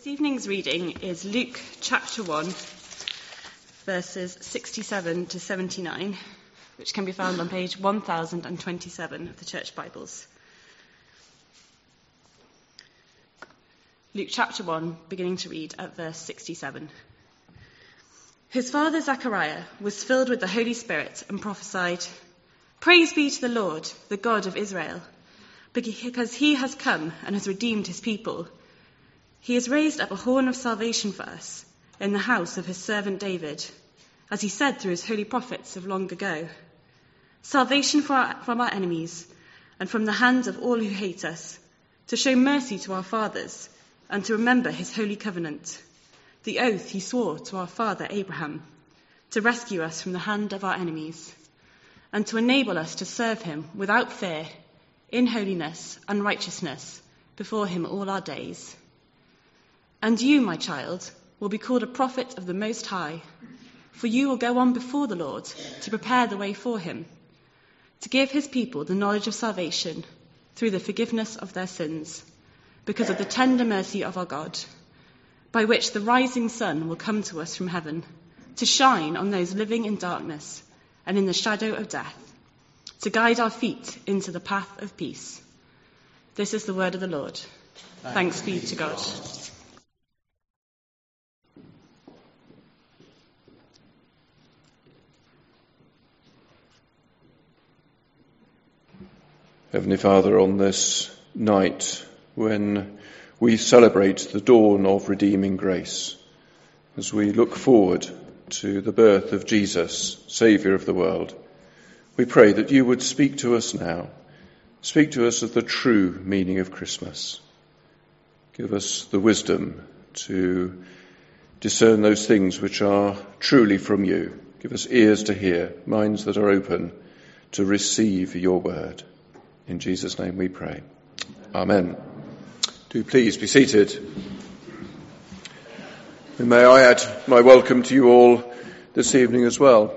This evening's reading is Luke chapter 1, verses 67 to 79, which can be found on page 1027 of the Church Bibles. Luke chapter 1, beginning to read at verse 67. His father Zechariah was filled with the Holy Spirit and prophesied, "Praise be to the Lord, the God of Israel, because he has come and has redeemed his people. He has raised up a horn of salvation for us in the house of his servant David, as he said through his holy prophets of long ago. Salvation from our enemies and from the hands of all who hate us, to show mercy to our fathers and to remember his holy covenant, the oath he swore to our father Abraham, to rescue us from the hand of our enemies and to enable us to serve him without fear, in holiness and righteousness before him all our days. And you, my child, will be called a prophet of the Most High, for you will go on before the Lord to prepare the way for him, to give his people the knowledge of salvation through the forgiveness of their sins, because of the tender mercy of our God, by which the rising sun will come to us from heaven, to shine on those living in darkness and in the shadow of death, to guide our feet into the path of peace." This is the word of the Lord. Thanks be to God. Heavenly Father, on this night when we celebrate the dawn of redeeming grace, as we look forward to the birth of Jesus, Saviour of the world, we pray that you would speak to us now, speak to us of the true meaning of Christmas. Give us the wisdom to discern those things which are truly from you. Give us ears to hear, minds that are open to receive your word. In Jesus' name we pray. Amen. Do please be seated. And may I add my welcome to you all this evening as well.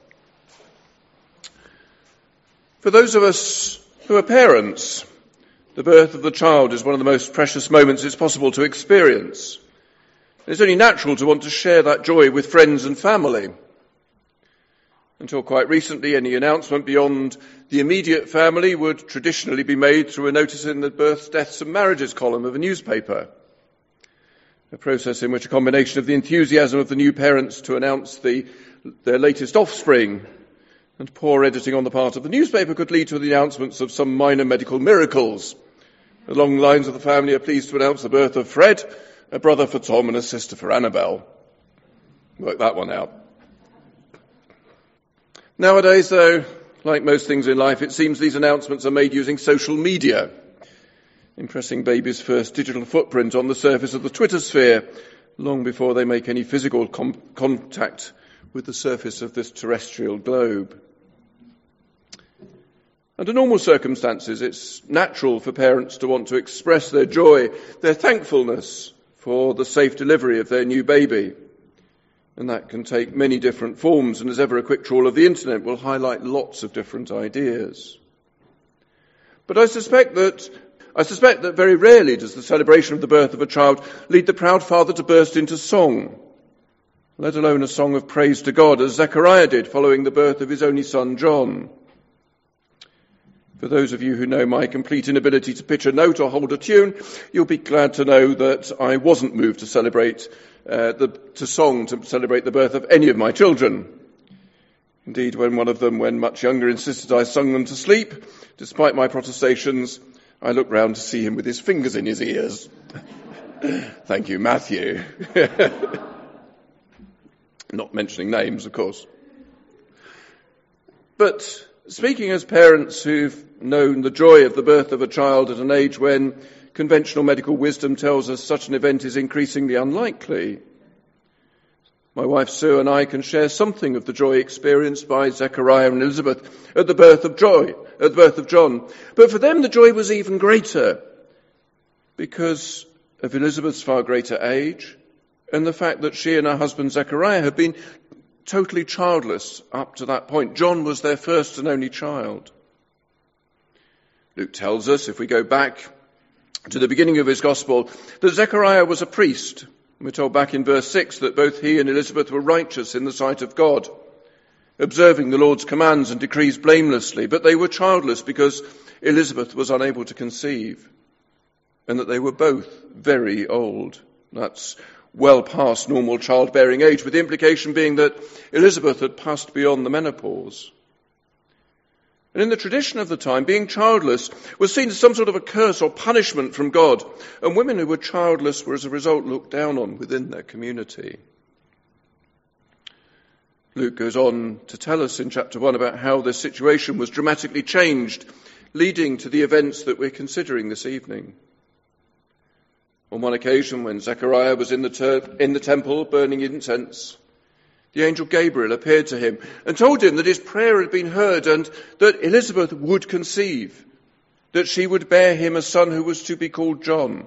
For those of us who are parents, the birth of the child is one of the most precious moments it's possible to experience. It's only natural to want to share that joy with friends and family. Until quite recently, any announcement beyond the immediate family would traditionally be made through a notice in the births, deaths and marriages column of a newspaper, a process in which a combination of the enthusiasm of the new parents to announce their latest offspring and poor editing on the part of the newspaper could lead to the announcements of some minor medical miracles. Along the lines of the family are pleased to announce the birth of Fred, a brother for Tom and a sister for Annabelle. Work that one out. Nowadays, though, like most things in life, it seems these announcements are made using social media, impressing babies' first digital footprint on the surface of the Twitter sphere long before they make any physical contact with the surface of this terrestrial globe. Under normal circumstances, it's natural for parents to want to express their joy, their thankfulness for the safe delivery of their new baby. And that can take many different forms, and as ever a quick trawl of the internet will highlight lots of different ideas. But I suspect that very rarely does the celebration of the birth of a child lead the proud father to burst into song, let alone a song of praise to God, as Zechariah did following the birth of his only son John. For those of you who know my complete inability to pitch a note or hold a tune, you'll be glad to know that I wasn't moved to celebrate to celebrate the birth of any of my children. Indeed, when one of them, when much younger, insisted I sung them to sleep, despite my protestations, I looked round to see him with his fingers in his ears. Thank you, Matthew. Not mentioning names, of course. But speaking as parents who've known the joy of the birth of a child at an age when conventional medical wisdom tells us such an event is increasingly unlikely, my wife Sue and I can share something of the joy experienced by Zechariah and Elizabeth at the birth of John. But for them the joy was even greater because of Elizabeth's far greater age and the fact that she and her husband Zechariah had been totally childless up to that point. John was their first and only child. Luke tells us, if we go back to the beginning of his gospel that Zechariah was a priest. We're told back in verse 6 that both he and Elizabeth were righteous in the sight of God, observing the Lord's commands and decrees blamelessly, but they were childless because Elizabeth was unable to conceive, and that they were both very old. That's well past normal childbearing age, with the implication being that Elizabeth had passed beyond the menopause. And in the tradition of the time, being childless was seen as some sort of a curse or punishment from God, and women who were childless were as a result looked down on within their community. Luke goes on to tell us in chapter 1 about how this situation was dramatically changed, leading to the events that we're considering this evening. On one occasion, when Zechariah was in the temple burning incense, the angel Gabriel appeared to him and told him that his prayer had been heard and that Elizabeth would conceive, that she would bear him a son who was to be called John.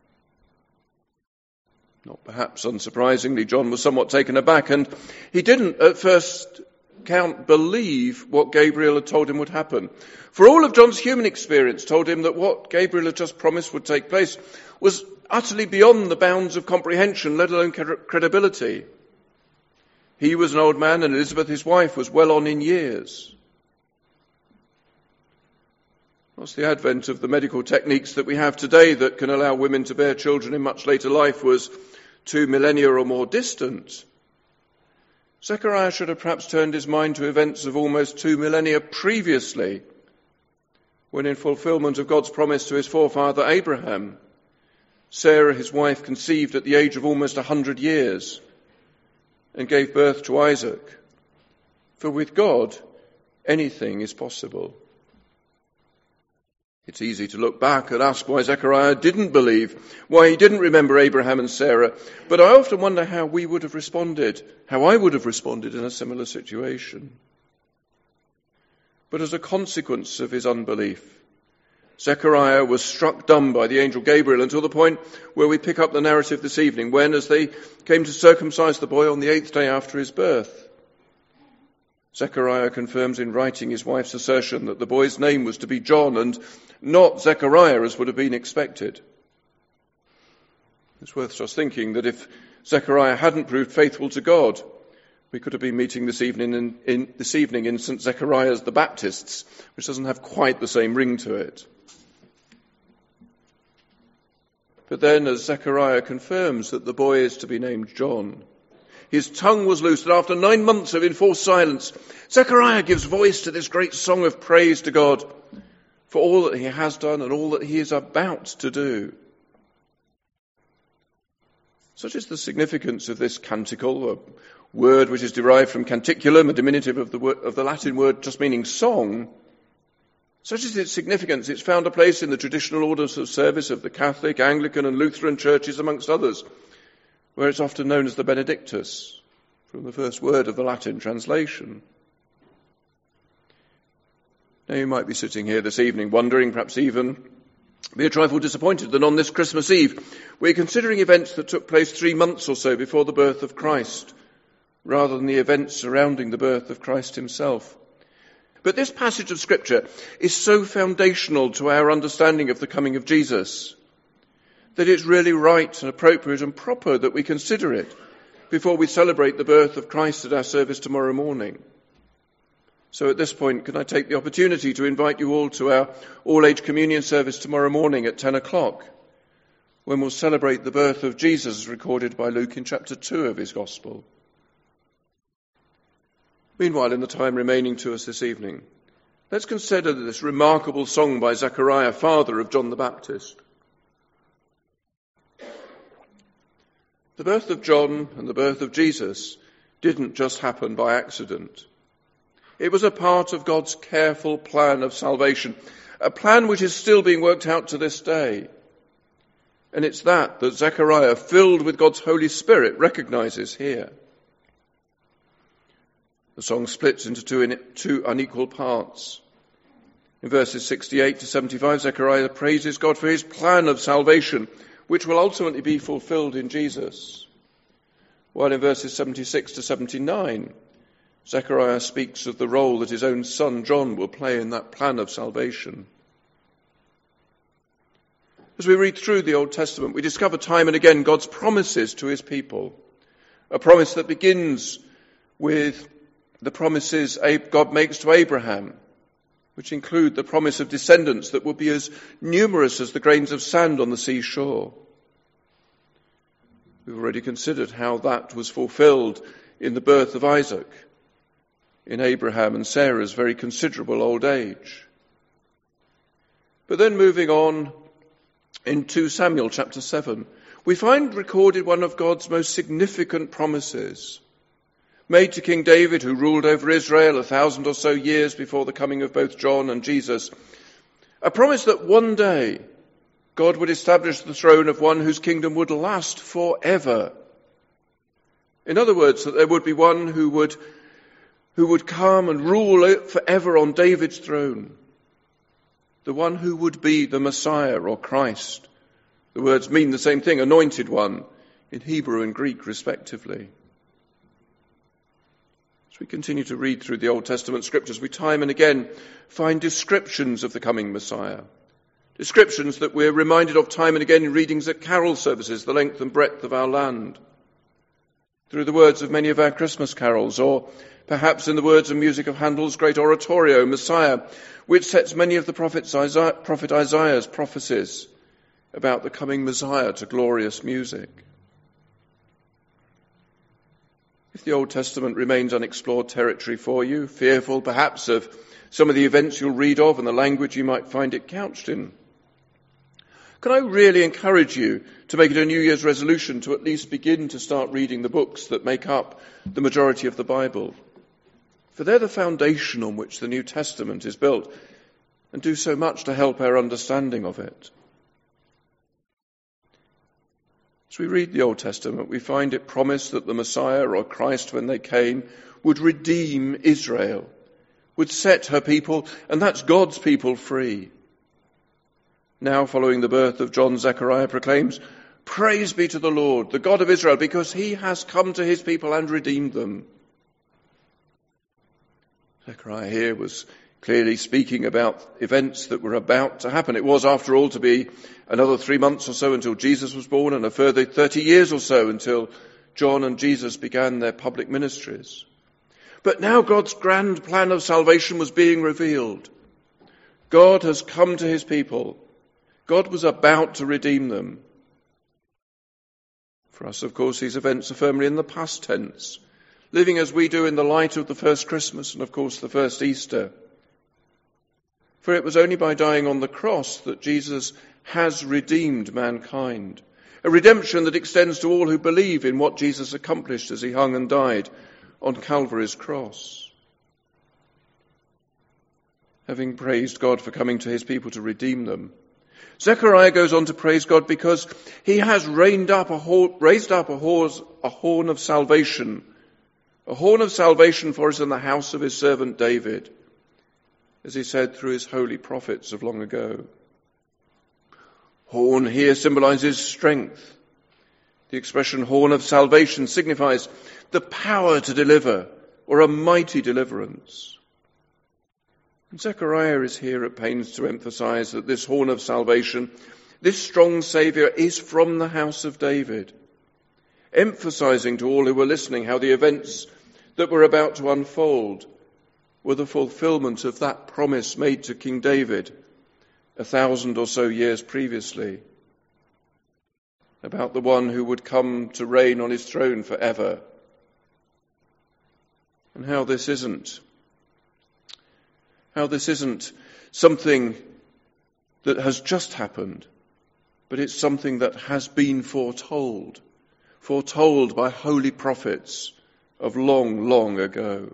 Not perhaps unsurprisingly, John was somewhat taken aback, and he didn't at first count believe what Gabriel had told him would happen. For all of John's human experience told him that what Gabriel had just promised would take place was utterly beyond the bounds of comprehension, let alone credibility. He was an old man, and Elizabeth, his wife, was well on in years. What's the advent of the medical techniques that we have today that can allow women to bear children in much later life was 2 millennia or more distant. Zechariah should have perhaps turned his mind to events of almost 2 millennia previously, when in fulfillment of God's promise to his forefather Abraham, Sarah, his wife, conceived at the age of almost 100 years and gave birth to Isaac. For with God, anything is possible. It's easy to look back and ask why Zechariah didn't believe, why he didn't remember Abraham and Sarah, but I often wonder how we would have responded, how I would have responded in a similar situation. But as a consequence of his unbelief, Zechariah was struck dumb by the angel Gabriel until the point where we pick up the narrative this evening, when, as they came to circumcise the boy on the 8th day after his birth, Zechariah confirms in writing his wife's assertion that the boy's name was to be John and not Zechariah as would have been expected. It's worth just thinking that if Zechariah hadn't proved faithful to God, we could have been meeting this evening in St. Zechariah's the Baptist's, which doesn't have quite the same ring to it. But then, as Zechariah confirms that the boy is to be named John, his tongue was loosed, and after 9 months of enforced silence, Zechariah gives voice to this great song of praise to God for all that he has done and all that he is about to do. Such is the significance of this canticle, a word which is derived from canticulum, a diminutive of the Latin word just meaning song. Such is its significance, it's found a place in the traditional orders of service of the Catholic, Anglican and Lutheran churches, amongst others, where it's often known as the Benedictus, from the first word of the Latin translation. Now you might be sitting here this evening wondering, perhaps even be a trifle disappointed that on this Christmas Eve we're considering events that took place 3 months or so before the birth of Christ, rather than the events surrounding the birth of Christ himself. But this passage of Scripture is so foundational to our understanding of the coming of Jesus that it's really right and appropriate and proper that we consider it before we celebrate the birth of Christ at our service tomorrow morning. So at this point, can I take the opportunity to invite you all to our all-age communion service tomorrow morning at 10 o'clock, when we'll celebrate the birth of Jesus as recorded by Luke in chapter 2 of his Gospel. Meanwhile, in the time remaining to us this evening, let's consider this remarkable song by Zechariah, father of John the Baptist. The birth of John and the birth of Jesus didn't just happen by accident. It was a part of God's careful plan of salvation, a plan which is still being worked out to this day. And it's that Zechariah, filled with God's Holy Spirit, recognizes here. The song splits into two unequal parts. In verses 68 to 75, Zechariah praises God for his plan of salvation, which will ultimately be fulfilled in Jesus. While in verses 76 to 79, Zechariah speaks of the role that his own son John will play in that plan of salvation. As we read through the Old Testament, we discover time and again God's promises to his people. A promise that begins with the promises God makes to Abraham, which include the promise of descendants that will be as numerous as the grains of sand on the seashore. We've already considered how that was fulfilled in the birth of Isaac, in Abraham and Sarah's very considerable old age. But then moving on in 2 Samuel chapter 7, we find recorded one of God's most significant promises, made to King David, who ruled over Israel 1,000 or so years before the coming of both John and Jesus. A promise that one day God would establish the throne of one whose kingdom would last forever. In other words, that there would be one who would come and rule forever on David's throne. The one who would be the Messiah or Christ. The words mean the same thing, anointed one, in Hebrew and Greek respectively. As we continue to read through the Old Testament scriptures, we time and again find descriptions of the coming Messiah. Descriptions that we're reminded of time and again in readings at carol services, the length and breadth of our land. Through the words of many of our Christmas carols, or perhaps in the words and music of Handel's great oratorio, Messiah, which sets many of the prophet Isaiah's prophecies about the coming Messiah to glorious music. If the Old Testament remains unexplored territory for you, fearful perhaps of some of the events you'll read of and the language you might find it couched in, can I really encourage you to make it a New Year's resolution to at least begin to start reading the books that make up the majority of the Bible? For they're the foundation on which the New Testament is built and do so much to help our understanding of it. As we read the Old Testament, we find it promised that the Messiah or Christ, when they came, would redeem Israel, would set her people, and that's God's people, free. Now, following the birth of John, Zechariah proclaims, "Praise be to the Lord, the God of Israel, because he has come to his people and redeemed them." Zechariah here was clearly speaking about events that were about to happen. It was, after all, to be another 3 months or so until Jesus was born, and a further 30 years or so until John and Jesus began their public ministries. But now God's grand plan of salvation was being revealed. God has come to his people. God was about to redeem them. For us, of course, these events are firmly in the past tense, living as we do in the light of the first Christmas and, of course, the first Easter. For it was only by dying on the cross that Jesus has redeemed mankind, a redemption that extends to all who believe in what Jesus accomplished as he hung and died on Calvary's cross. Having praised God for coming to his people to redeem them, Zechariah goes on to praise God because he has raised up a horn of salvation, for us in the house of his servant David, as he said through his holy prophets of long ago. Horn here symbolizes strength. The expression horn of salvation signifies the power to deliver, or a mighty deliverance. And Zechariah is here at pains to emphasize that this horn of salvation, this strong Saviour, is from the house of David, emphasizing to all who were listening how the events that were about to unfold were the fulfillment of that promise made to King David 1,000 or so years previously, about the one who would come to reign on his throne forever. And how this isn't something that has just happened, but it's something that has been foretold by holy prophets of long, long ago.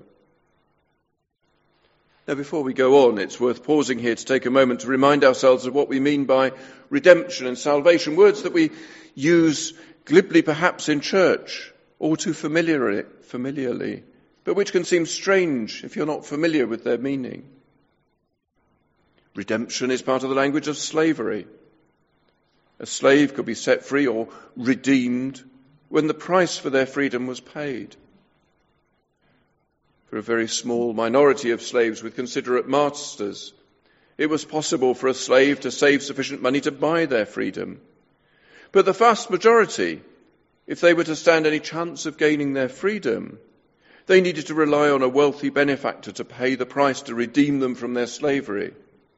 Now, before we go on, it's worth pausing here to take a moment to remind ourselves of what we mean by redemption and salvation, words that we use glibly perhaps in church or too familiarly, but which can seem strange if you're not familiar with their meaning. Redemption is part of the language of slavery. A slave could be set free or redeemed when the price for their freedom was paid. For a very small minority of slaves with considerate masters, It was possible for a slave to save sufficient money to buy their freedom. But the vast majority, if they were to stand any chance of gaining their freedom, they needed to rely on a wealthy benefactor to pay the price to redeem them from their slavery.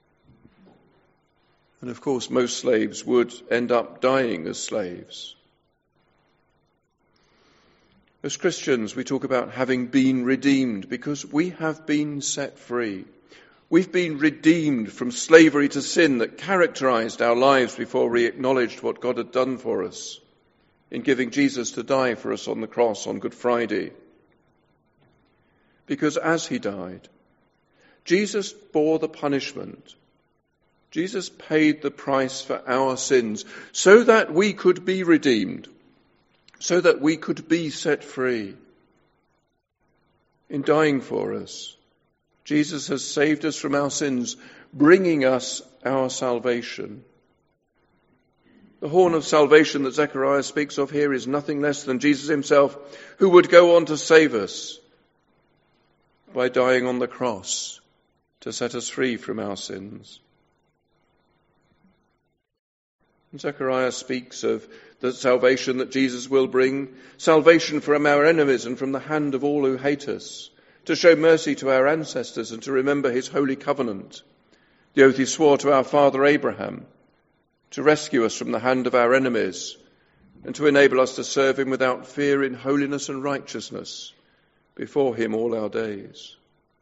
And of course, most slaves would end up dying as slaves. As Christians, we talk about having been redeemed because we have been set free. We've been redeemed from slavery to sin that characterized our lives before we acknowledged what God had done for us in giving Jesus to die for us on the cross on Good Friday. Because as he died, Jesus bore the punishment. Jesus paid the price for our sins so that we could be redeemed, so that we could be set free. In dying for us, Jesus has saved us from our sins, bringing us our salvation. The horn of salvation that Zechariah speaks of here is nothing less than Jesus himself, who would go on to save us by dying on the cross to set us free from our sins. And Zechariah speaks of the salvation that Jesus will bring, salvation from our enemies and from the hand of all who hate us, to show mercy to our ancestors and to remember his holy covenant, the oath he swore to our father Abraham, to rescue us from the hand of our enemies and to enable us to serve him without fear in holiness and righteousness before him all our days.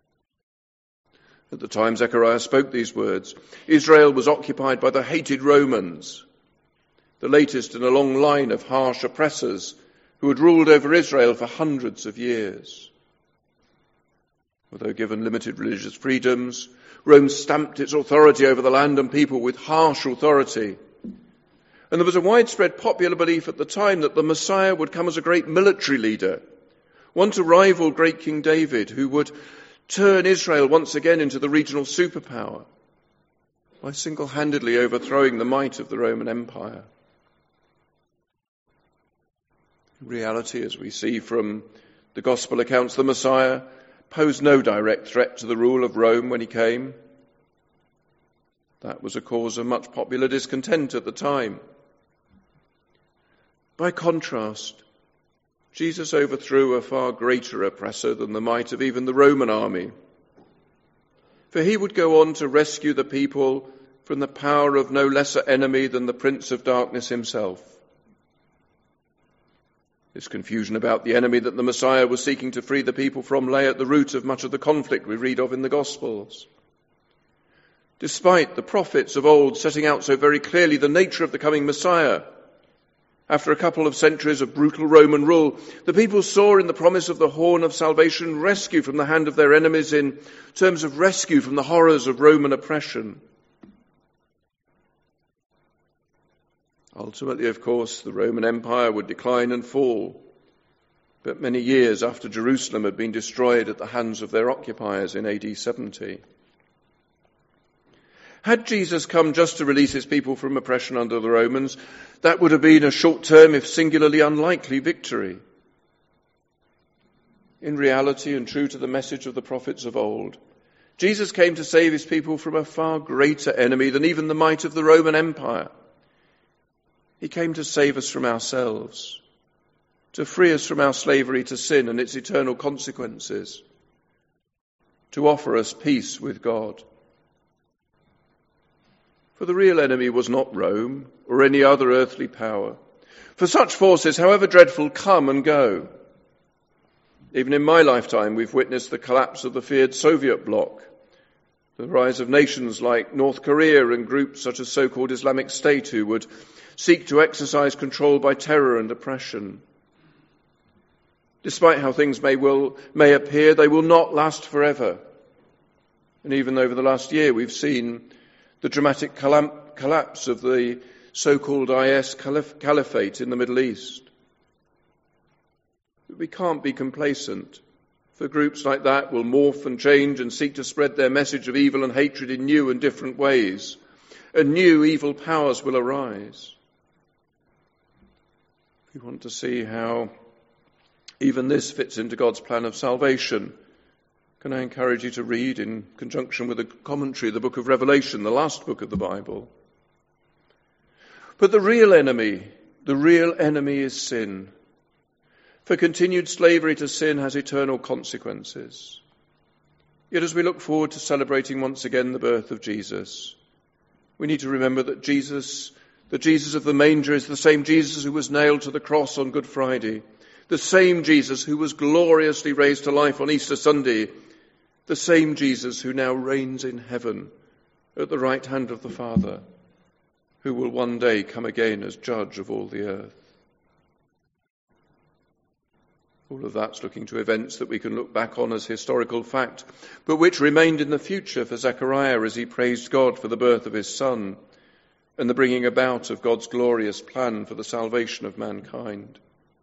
At the time Zechariah spoke these words, Israel was occupied by the hated Romans, the latest in a long line of harsh oppressors who had ruled over Israel for hundreds of years. Although given limited religious freedoms, Rome stamped its authority over the land and people with harsh authority. And there was a widespread popular belief at the time that the Messiah would come as a great military leader, one to rival great King David, who would turn Israel once again into the regional superpower by single-handedly overthrowing the might of the Roman Empire. In reality, as we see from the Gospel accounts, the Messiah posed no direct threat to the rule of Rome when he came. That was a cause of much popular discontent at the time. By contrast, Jesus overthrew a far greater oppressor than the might of even the Roman army. For he would go on to rescue the people from the power of no lesser enemy than the Prince of Darkness himself. This confusion about the enemy that the Messiah was seeking to free the people from lay at the root of much of the conflict we read of in the Gospels. Despite the prophets of old setting out so very clearly the nature of the coming Messiah, after a couple of centuries of brutal Roman rule, the people saw in the promise of the horn of salvation rescue from the hand of their enemies in terms of rescue from the horrors of Roman oppression. Ultimately, of course, the Roman Empire would decline and fall, but many years after Jerusalem had been destroyed at the hands of their occupiers in AD 70. Had Jesus come just to release his people from oppression under the Romans, that would have been a short-term, if singularly unlikely, victory. In reality, and true to the message of the prophets of old, Jesus came to save his people from a far greater enemy than even the might of the Roman Empire. He came to save us from ourselves, to free us from our slavery to sin and its eternal consequences, to offer us peace with God. For the real enemy was not Rome or any other earthly power. For such forces, however dreadful, come and go. Even in my lifetime, we've witnessed the collapse of the feared Soviet bloc, the rise of nations like North Korea and groups such as so-called Islamic State who would seek to exercise control by terror and oppression. Despite how things may appear, they will not last forever. And even over the last year, we've seen the dramatic collapse of the so-called IS caliphate in the Middle East. We can't be complacent, for groups like that will morph and change and seek to spread their message of evil and hatred in new and different ways, and new evil powers will arise. We want to see how even this fits into God's plan of salvation, Can I encourage you to read, in conjunction with a commentary, the book of Revelation, the last book of the Bible? But the real enemy is sin. For continued slavery to sin has eternal consequences. Yet as we look forward to celebrating once again the birth of Jesus, we need to remember that the Jesus of the manger is the same Jesus who was nailed to the cross on Good Friday, the same Jesus who was gloriously raised to life on Easter Sunday, the same Jesus who now reigns in heaven at the right hand of the Father, who will one day come again as judge of all the earth. All of that's looking to events that we can look back on as historical fact, but which remained in the future for Zechariah as he praised God for the birth of his son and the bringing about of God's glorious plan for the salvation of mankind.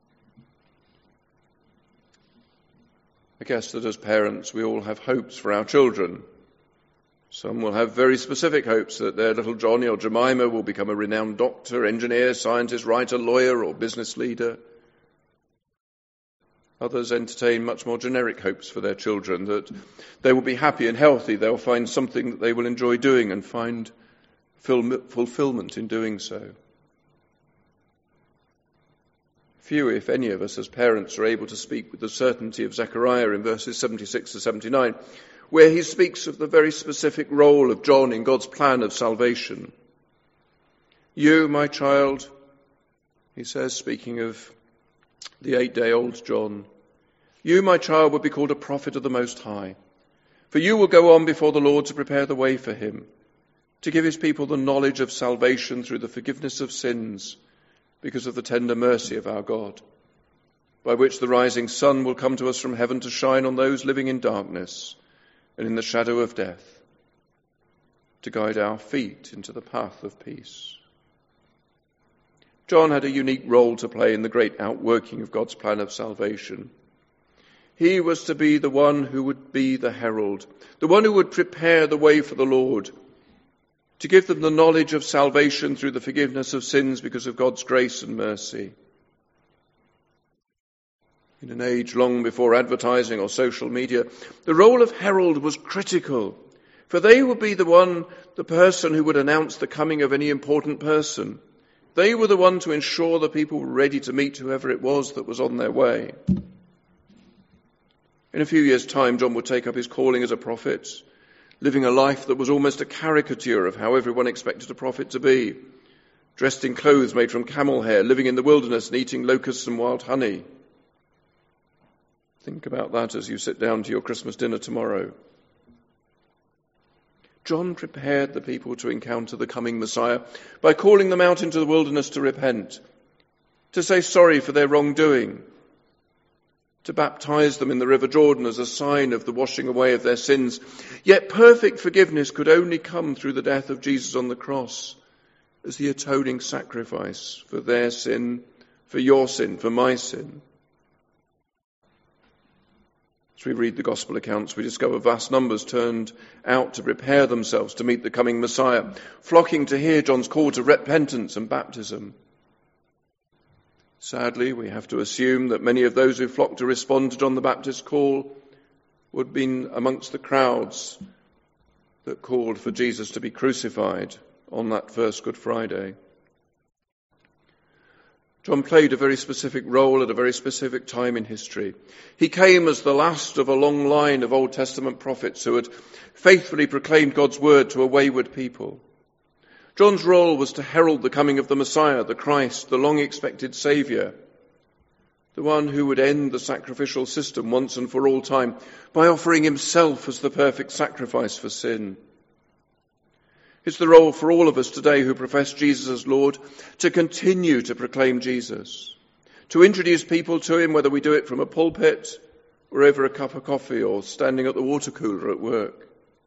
I guess that as parents we all have hopes for our children. Some will have very specific hopes that their little Johnny or Jemima will become a renowned doctor, engineer, scientist, writer, lawyer or business leader. Others entertain much more generic hopes for their children, that they will be happy and healthy, they'll find something that they will enjoy doing and find fulfillment in doing so. Few, if any of us as parents, are able to speak with the certainty of Zechariah in verses 76 to 79, where he speaks of the very specific role of John in God's plan of salvation. You, my child, he says, speaking of the 8-day-old John, you, my child, will be called a prophet of the Most High, for you will go on before the Lord to prepare the way for him, to give his people the knowledge of salvation through the forgiveness of sins, because of the tender mercy of our God, by which the rising sun will come to us from heaven to shine on those living in darkness and in the shadow of death, to guide our feet into the path of peace. John had a unique role to play in the great outworking of God's plan of salvation. He was to be the one who would be the herald, the one who would prepare the way for the Lord, to give them the knowledge of salvation through the forgiveness of sins because of God's grace and mercy. In an age long before advertising or social media, the role of herald was critical, for they would be the person who would announce the coming of any important person. They were the one to ensure the people were ready to meet whoever it was that was on their way. In a few years' time, John would take up his calling as a prophet, living a life that was almost a caricature of how everyone expected a prophet to be, dressed in clothes made from camel hair, living in the wilderness and eating locusts and wild honey. Think about that as you sit down to your Christmas dinner tomorrow. John prepared the people to encounter the coming Messiah by calling them out into the wilderness to repent, to say sorry for their wrongdoing, to baptize them in the River Jordan as a sign of the washing away of their sins. Yet perfect forgiveness could only come through the death of Jesus on the cross as the atoning sacrifice for their sin, for your sin, for my sin. As we read the gospel accounts, we discover vast numbers turned out to prepare themselves to meet the coming Messiah, flocking to hear John's call to repentance and baptism. Sadly, we have to assume that many of those who flocked to respond to John the Baptist's call would have been amongst the crowds that called for Jesus to be crucified on that first Good Friday. John played a very specific role at a very specific time in history. He came as the last of a long line of Old Testament prophets who had faithfully proclaimed God's word to a wayward people. John's role was to herald the coming of the Messiah, the Christ, the long-expected Saviour, the one who would end the sacrificial system once and for all time by offering himself as the perfect sacrifice for sin. It's the role for all of us today who profess Jesus as Lord to continue to proclaim Jesus, to introduce people to him, whether we do it from a pulpit or over a cup of coffee or standing at the water cooler at work.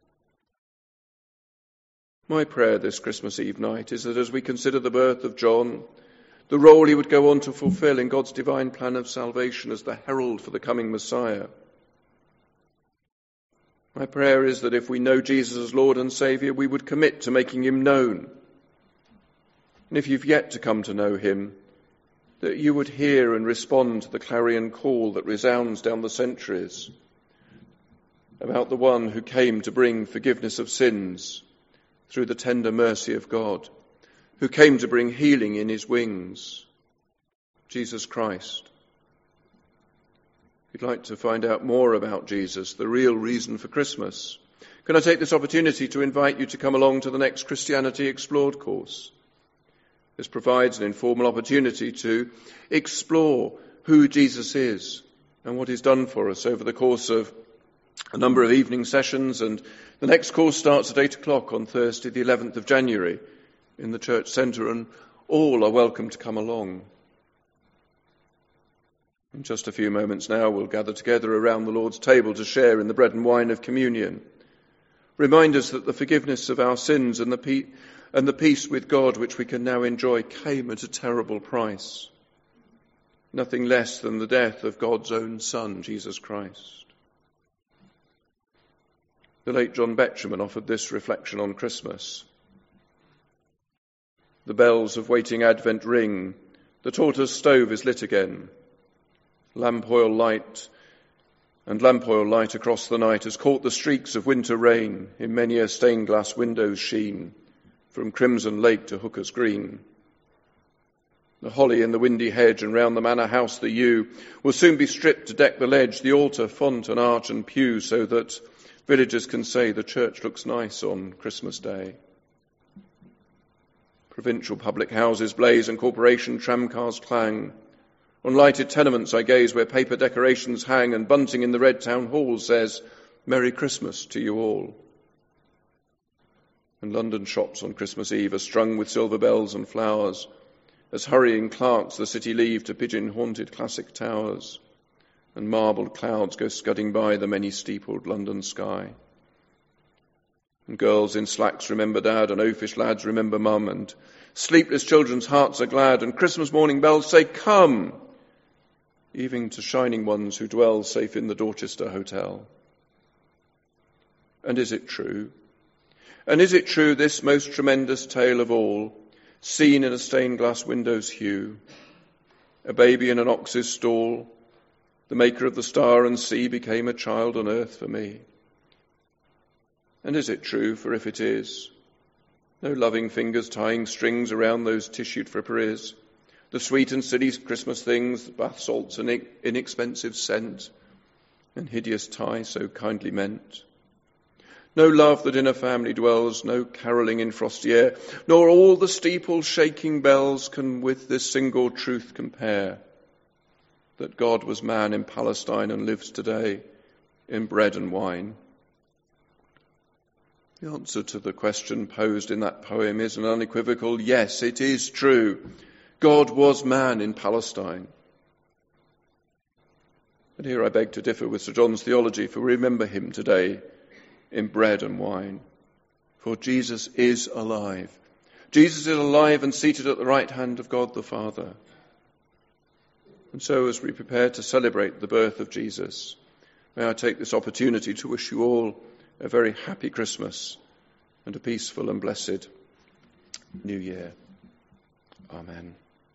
My prayer this Christmas Eve night is that as we consider the birth of John, the role he would go on to fulfill in God's divine plan of salvation as the herald for the coming Messiah, my prayer is that if we know Jesus as Lord and Saviour, we would commit to making him known. And if you've yet to come to know him, that you would hear and respond to the clarion call that resounds down the centuries about the one who came to bring forgiveness of sins through the tender mercy of God, who came to bring healing in his wings, Jesus Christ. If you'd like to find out more about Jesus, the real reason for Christmas, can I take this opportunity to invite you to come along to the next Christianity Explored course? This provides an informal opportunity to explore who Jesus is and what he's done for us over the course of a number of evening sessions, and the next course starts at 8 o'clock on Thursday the 11th of January in the church centre, and all are welcome to come along. In just a few moments now we'll gather together around the Lord's table to share in the bread and wine of communion. Remind us that the forgiveness of our sins and the peace with God which we can now enjoy came at a terrible price. Nothing less than the death of God's own Son, Jesus Christ. The late John Betjeman offered this reflection on Christmas. The bells of waiting Advent ring, the tortoise stove is lit again. Lamp oil light across the night has caught the streaks of winter rain in many a stained glass window's sheen, from Crimson Lake to Hooker's Green. The holly in the windy hedge and round the manor house the yew will soon be stripped to deck the ledge, the altar, font and arch and pew, so that villagers can say the church looks nice on Christmas Day. Provincial public houses blaze and corporation tramcars clang. On lighted tenements I gaze where paper decorations hang, and bunting in the red town hall says, "Merry Christmas to you all." And London shops on Christmas Eve are strung with silver bells and flowers, as hurrying clerks the city leave to pigeon-haunted classic towers, and marbled clouds go scudding by the many-steepled London sky. And girls in slacks remember Dad, and oafish lads remember Mum, and sleepless children's hearts are glad, and Christmas morning bells say, "Come!" even to shining ones who dwell safe in the Dorchester Hotel. And is it true? And is it true, this most tremendous tale of all, seen in a stained glass window's hue, a baby in an ox's stall, the maker of the star and sea became a child on earth for me? And is it true? For if it is, no loving fingers tying strings around those tissued fripperies, the sweet and silly Christmas things, bath salts and inexpensive scent, and hideous tie so kindly meant. No love that in a family dwells, no carolling in frosty air, nor all the steeples shaking bells can with this single truth compare, that God was man in Palestine and lives today in bread and wine. The answer to the question posed in that poem is an unequivocal yes, it is true. God was man in Palestine. But here I beg to differ with Sir John's theology, for we remember him today in bread and wine. For Jesus is alive. Jesus is alive and seated at the right hand of God the Father. And so as we prepare to celebrate the birth of Jesus, may I take this opportunity to wish you all a very happy Christmas and a peaceful and blessed New Year. Amen.